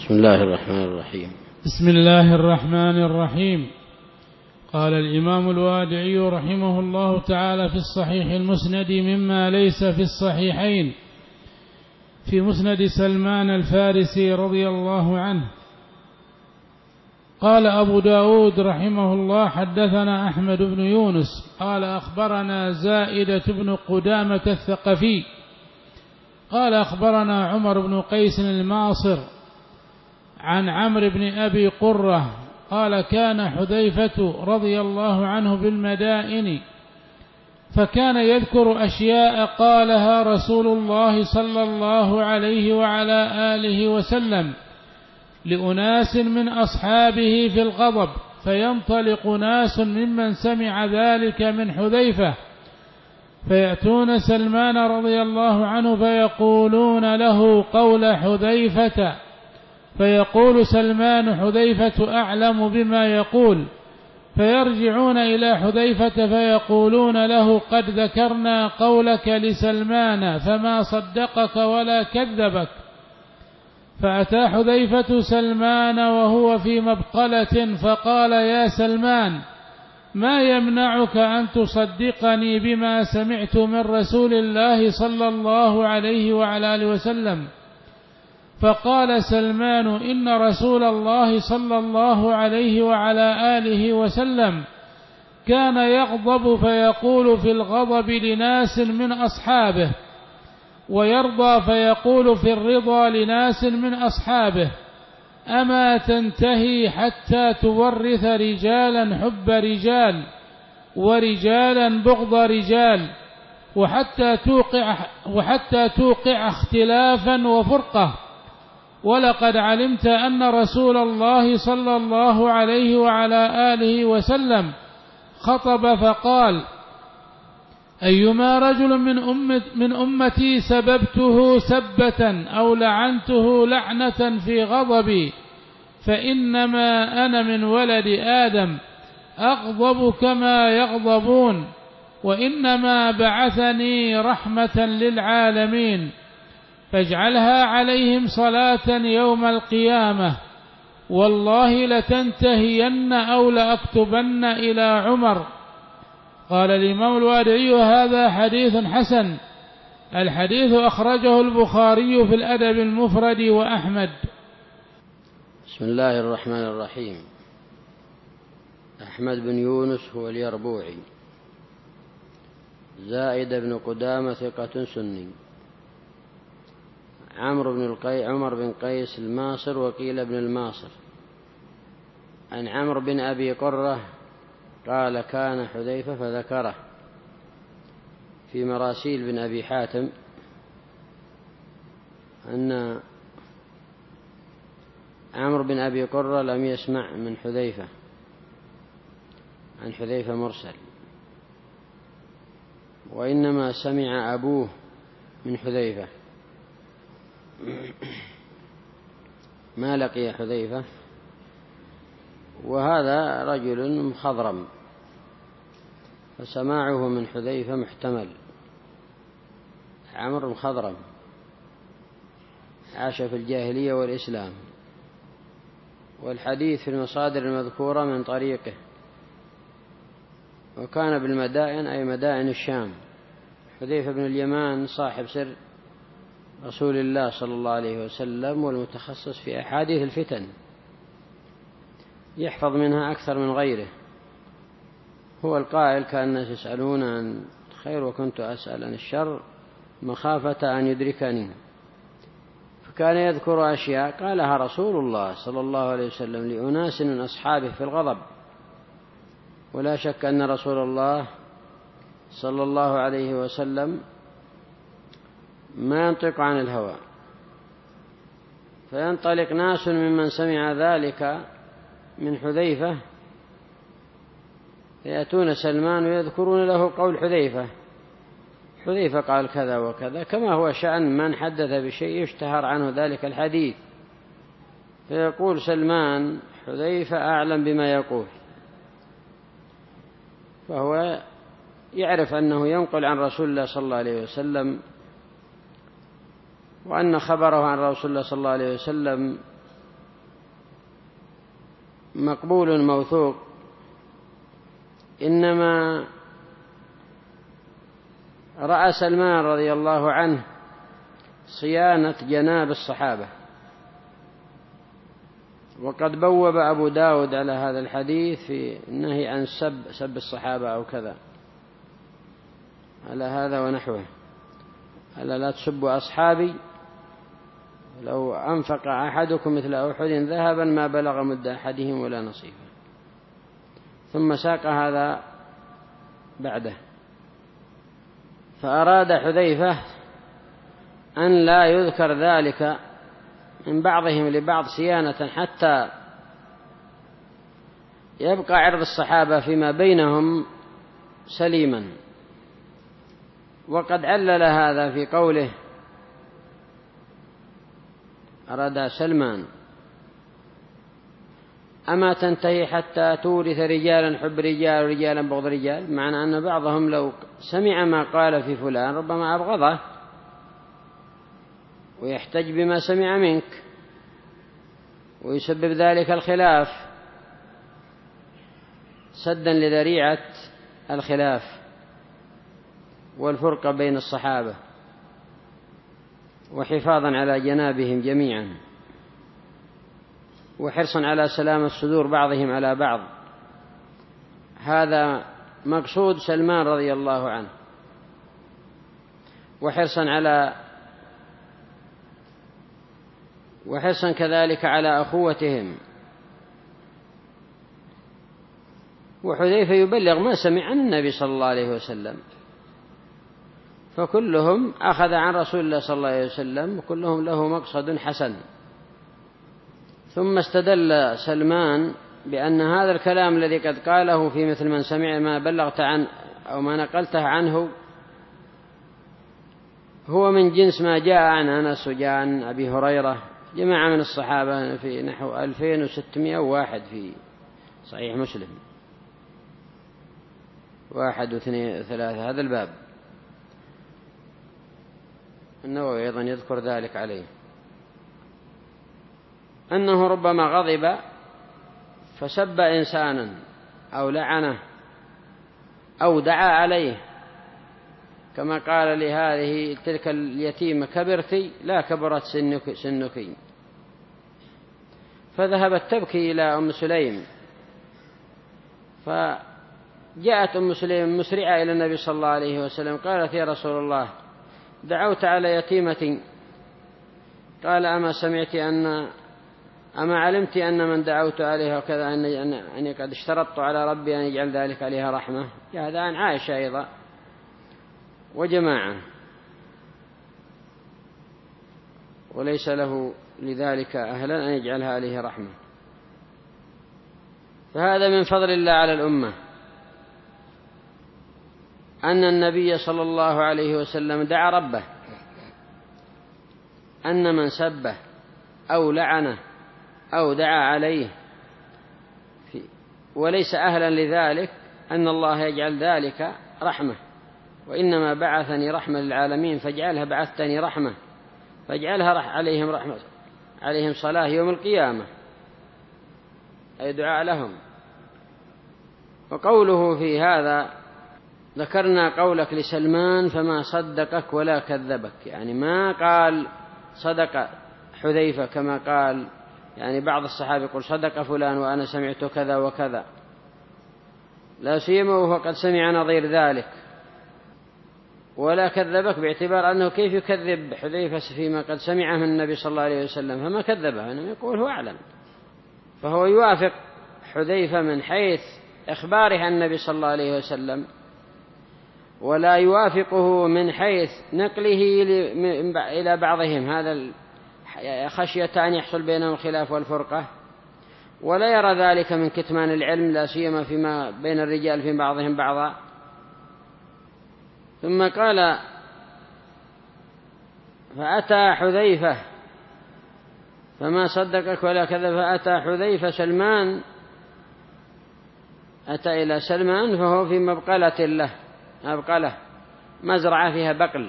بسم الله الرحمن الرحيم. بسم الله الرحمن الرحيم. قال الإمام الوادعي رحمه الله تعالى في الصحيح المسند مما ليس في الصحيحين في مسند سلمان الفارسي رضي الله عنه. قال أبو داود رحمه الله حدثنا أحمد بن يونس قال أخبرنا زائدة بن قدامة الثقفي قال أخبرنا عمر بن قيس الماصر عن عمرو بن أبي قرة قال كان حذيفة رضي الله عنه بالمدائن فكان يذكر أشياء قالها رسول الله صلى الله عليه وعلى آله وسلم لأناس من أصحابه في الغضب، فينطلق ناس ممن سمع ذلك من حذيفة فيأتون سلمان رضي الله عنه فيقولون له قول حذيفة، فيقول سلمان حذيفة أعلم بما يقول، فيرجعون إلى حذيفة فيقولون له قد ذكرنا قولك لسلمان فما صدقك ولا كذبك. فأتى حذيفة سلمان وهو في مبقلة فقال يا سلمان ما يمنعك أن تصدقني بما سمعت من رسول الله صلى الله عليه وعلى آله وسلم؟ فقال سلمان إن رسول الله صلى الله عليه وعلى آله وسلم كان يغضب فيقول في الغضب لناس من أصحابه، ويرضى فيقول في الرضا لناس من أصحابه، أما تنتهي حتى تورث رجالا حب رجال ورجالا بغض رجال وحتى توقع اختلافا وفرقة؟ ولقد علمت أن رسول الله صلى الله عليه وعلى آله وسلم خطب فقال أيما رجل من أمتي سببته سبة أو لعنته لعنة في غضبي فإنما أنا من ولد آدم أغضب كما يغضبون، وإنما بعثني رحمة للعالمين، فاجعلها عليهم صلاة يوم القيامة، والله لتنتهين أو لأكتبن إلى عمر. قال الإمام الوادعي هذا حديث حسن. الحديث أخرجه البخاري في الأدب المفرد وأحمد. بسم الله الرحمن الرحيم. أحمد بن يونس هو اليربوعي، زائد بن قدامة ثقة سني، عمر بن قيس الماصر وقيل ابن الماصر، عن عمرو بن أبي قرة قال كان حذيفة فذكره في مراسيل بن أبي حاتم أن عمرو بن أبي قرة لم يسمع من حذيفة، عن حذيفة مرسل، وإنما سمع أبوه من حذيفة، ما لقي حذيفة، وهذا رجل مخضرم، فسماعه من حذيفة محتمل. عمرو مخضرم عاش في الجاهلية والإسلام، والحديث في المصادر المذكورة من طريقه، وكان بالمدائن أي مدائن الشام. حذيفة بن اليمان صاحب سر رسول الله صلى الله عليه وسلم والمتخصص في أحاديث الفتن، يحفظ منها أكثر من غيره، هو القائل كان الناس يسألون عن الخير وكنت أسأل عن الشر مخافة أن يدركني، فكان يذكر أشياء قالها رسول الله صلى الله عليه وسلم لأناس من أصحابه في الغضب، ولا شك أن رسول الله صلى الله عليه وسلم ما ينطق عن الهوى، فينطلق ناس ممن سمع ذلك من حذيفة يأتون سلمان ويذكرون له قول حذيفة قال كذا وكذا، كما هو شأن من حدث بشيء يشتهر عنه ذلك الحديث، فيقول سلمان حذيفة أعلم بما يقول، فهو يعرف أنه ينقل عن رسول الله صلى الله عليه وسلم، وأن خبره عن رسول الله صلى الله عليه وسلم مقبول موثوق، إنما رأى سلمان رضي الله عنه صيانة جناب الصحابة، وقد بوب أبو داود على هذا الحديث في النهي عن سب الصحابة أو كذا، على هذا ونحوه، ألا لا تسبوا أصحابي، لو أنفق أحدكم مثل أحد ذهبا ما بلغ مد أحدهم ولا نصيفه. ثم ساق هذا بعده، فأراد حذيفة أن لا يذكر ذلك من بعضهم لبعض صيانة حتى يبقى عرض الصحابة فيما بينهم سليما. وقد علل هذا في قوله أراد سلمان: أما تنتهي حتى تورث رجالا حب رجال ورجالا بغض رجال، معنى أن بعضهم لو سمع ما قال في فلان ربما أبغضه ويحتج بما سمع منك ويسبب ذلك الخلاف سدا لذريعة الخلاف والفرقة بين الصحابة، وحفاظا على جنابهم جميعا، وحرصا على سلامة صدور بعضهم على بعض. هذا مقصود سلمان رضي الله عنه، وحرصا كذلك على أخوتهم. وحذيفة يبلغ ما سمع عن النبي صلى الله عليه وسلم، فكلهم أخذ عن رسول الله صلى الله عليه وسلم، وكلهم له مقصد حسن. ثم استدل سلمان بأن هذا الكلام الذي قد قاله في مثل من سمع ما بلغت عنه أو ما نقلته عنه هو من جنس ما جاء عن أنس وجاء عن أبي هريرة، جماعة من الصحابة، في نحو 2601 في صحيح مسلم 1 و2 و3 هذا الباب. النووي أيضا يذكر ذلك عليه، أنه ربما غضب فسب إنسانا أو لعنه أو دعا عليه، كما قال لهذه تلك اليتيمة: كبرتي؟ لا، كبرت سنك. فذهبت تبكي إلى أم سليم، فجاءت أم سليم مسرعة إلى النبي صلى الله عليه وسلم، قالت: يا رسول الله، دعوت على يتيمة. قال: أما علمت أن من دعوت عليها وكذا أني قد اشترطت على ربي أن يجعل ذلك عليها رحمة؟ هذا عن عائشة أيضا وجماعة، وليس له لذلك أهلا أن يجعلها عليه رحمة. فهذا من فضل الله على الأمة أن النبي صلى الله عليه وسلم دعا ربه أن من سبه أو لعنه أو دعا عليه وليس أهلا لذلك أن الله يجعل ذلك رحمة، وإنما بعثني رحمة للعالمين فاجعلها بعثتني رحمة، فاجعلها عليهم رحمة، عليهم صلاة يوم القيامة، أي دعاء لهم. وقوله في هذا: ذكرنا قولك لسلمان فما صدقك ولا كذبك، يعني ما قال صدق حذيفة كما قال يعني بعض الصحابة يقول صدق فلان وأنا سمعت كذا وكذا، لا سيما وهو قد سمع نظير ذلك، ولا كذبك باعتبار أنه كيف يكذب حذيفة فيما قد سمعه من النبي صلى الله عليه وسلم، فما كذبه، إنما يقول هو أعلم. فهو يوافق حذيفة من حيث إخباره عن النبي صلى الله عليه وسلم، ولا يوافقه من حيث نقله إلى بعضهم، هذا خشية أن يحصل بينهم الخلاف والفرقة، ولا يرى ذلك من كتمان العلم، لا سيما فيما بين الرجال في بعضهم بعضا. ثم قال: فأتى حذيفة فما صدقك ولا كذب. فأتى حذيفة سلمان، أتى إلى سلمان فهو في مبقلة له، مبقلة مزرعة فيها بقل،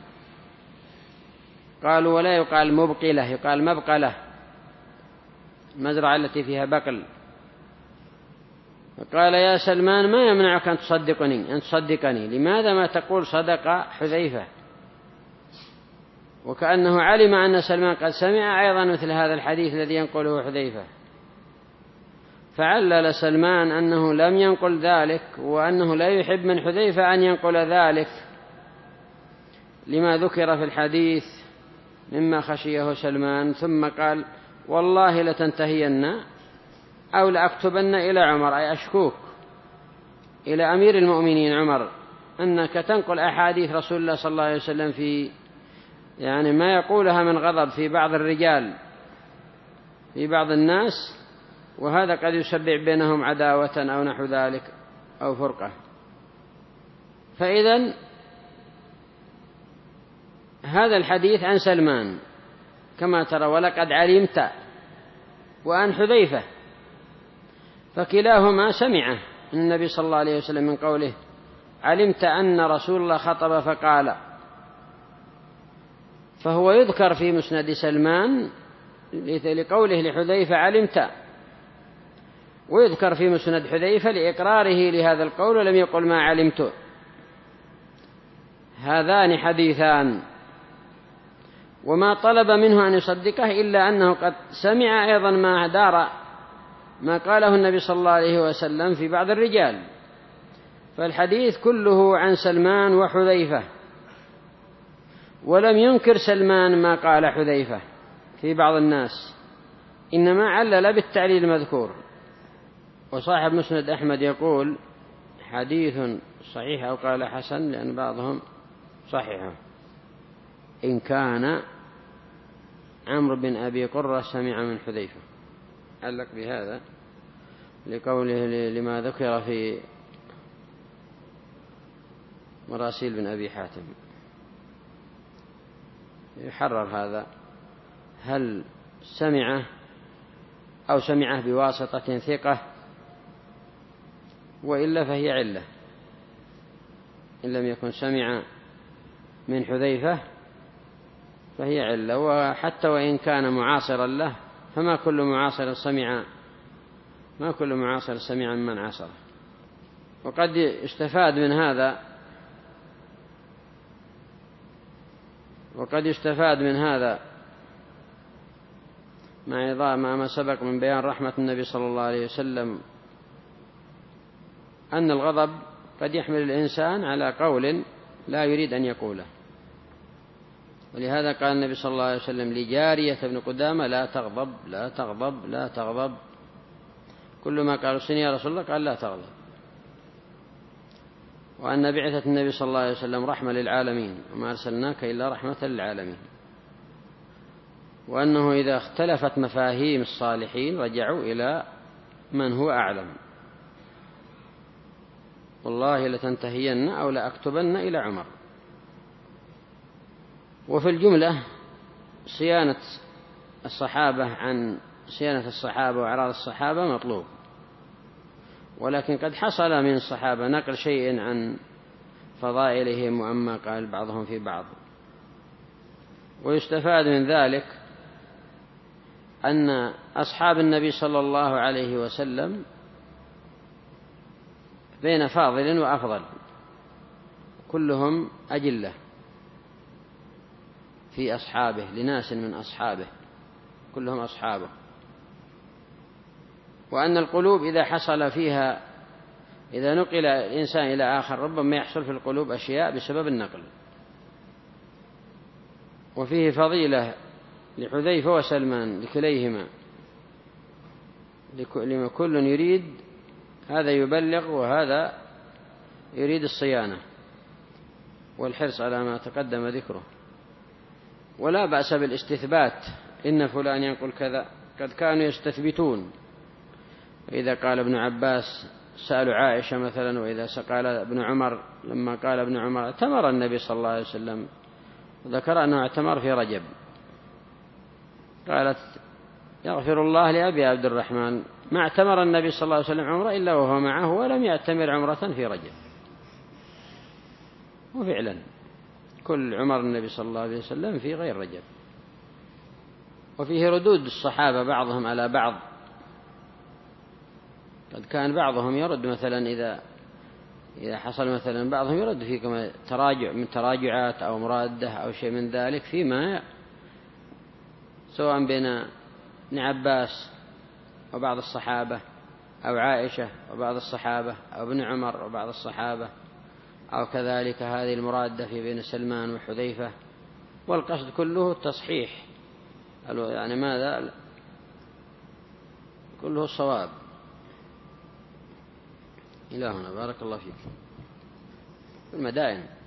قالوا ولا يقال مبقلة، يقال مبقلة، المزرعة التي فيها بقل. فقال يا سلمان ما يمنعك أن تصدقني لماذا ما تقول صدق حذيفة؟ وكأنه علم أن سلمان قد سمع أيضا مثل هذا الحديث الذي ينقله حذيفة، فعلل سلمان أنه لم ينقل ذلك وأنه لا يحب من حذيفة أن ينقل ذلك لما ذكر في الحديث مما خشيه سلمان، ثم قال والله لتنتهين أو لأكتبن إلى عمر، أي أشكوك إلى أمير المؤمنين عمر أنك تنقل أحاديث رسول الله صلى الله عليه وسلم في يعني ما يقولها من غضب في بعض الرجال في بعض الناس، وهذا قد يسبب بينهم عداوة أو نحو ذلك أو فرقة. فإذن هذا الحديث عن سلمان كما ترى ولقد علمت وعن حذيفة، فكلاهما سمعه النبي صلى الله عليه وسلم من قوله علمت أن رسول الله خطب فقال، فهو يذكر في مسند سلمان لقوله لحذيفة علمت، ويذكر في مسند حذيفة لإقراره لهذا القول ولم يقل ما علمت. هذان حديثان، وما طلب منه أن يصدقه إلا أنه قد سمع أيضا ما قاله النبي صلى الله عليه وسلم في بعض الرجال، فالحديث كله عن سلمان وحذيفة، ولم ينكر سلمان ما قال حذيفة في بعض الناس، إنما علل بالتعليل المذكور. وصاحب مسند أحمد يقول حديث صحيح أو قال حسن، لأن بعضهم صحيحه، إن كان عمرو بن أبي قرة سمع من حذيفة، علق بهذا لقوله لما ذكر في مراسيل بن أبي حاتم. يحرر هذا هل سمعه أو سمعه بواسطة ثقة، وإلا فهي علة، إن لم يكن سمع من حذيفة فهي علة. وحتى وإن كان معاصرا له فما كل معاصر سمع من عاصره. وقد يستفاد من هذا مع ما سبق من بيان رحمة النبي صلى الله عليه وسلم أن الغضب قد يحمل الإنسان على قول لا يريد أن يقوله، ولهذا قال النبي صلى الله عليه وسلم لجارية بن قدامة لا تغضب لا تغضب لا تغضب، كل ما قالوا سني يا رسول الله قال لا تغضب. وأن بعثة النبي صلى الله عليه وسلم رحمة للعالمين وما أرسلناك إلا رحمة للعالمين، وأنه إذا اختلفت مفاهيم الصالحين رجعوا إلى من هو أعلم، والله لتنتهين أو لأكتبن إلى عمر. وفي الجملة صيانة الصحابة وأعراض الصحابة مطلوب، ولكن قد حصل من الصحابة نقل شيء عن فضائلهم وأما قال بعضهم في بعض. ويستفاد من ذلك أن أصحاب النبي صلى الله عليه وسلم بين فاضل وأفضل، كلهم أجلة في أصحابه لناس من أصحابه كلهم أصحابه. وأن القلوب إذا حصل فيها إذا نقل الإنسان إلى آخر ربما يحصل في القلوب أشياء بسبب النقل. وفيه فضيلة لحذيفة وسلمان لكليهما، لما كل يريد، هذا يبلغ وهذا يريد الصيانة والحرص على ما تقدم ذكره. ولا بأس بالاستثبات، إن فلان ينقل كذا، قد كانوا يستثبتون. إذا قال ابن عباس سألوا عائشة مثلا، وإذا قال ابن عمر لما قال ابن عمر اعتمر النبي صلى الله عليه وسلم، ذكر أنه اعتمر في رجب، قالت يغفر الله لأبي عبد الرحمن ما اعتمر النبي صلى الله عليه وسلم عمره إلا وهو معه ولم يعتمر عمرة في رجب. وفعلا كل عمر النبي صلى الله عليه وسلم في غير رجب. وفيه ردود الصحابة بعضهم على بعض، قد كان بعضهم يرد مثلا إذا حصل مثلا بعضهم يرد في كما تراجع من تراجعات أو مرادة أو شيء من ذلك فيما سواء بين ابن عباس وبعض الصحابة أو عائشة وبعض الصحابة أو ابن عمر وبعض الصحابة أو كذلك هذه المرادة في بين سلمان وحذيفة، والقصد كله التصحيح، يعني ماذا كله الصواب. إلى هنا بارك الله فيك. المدائن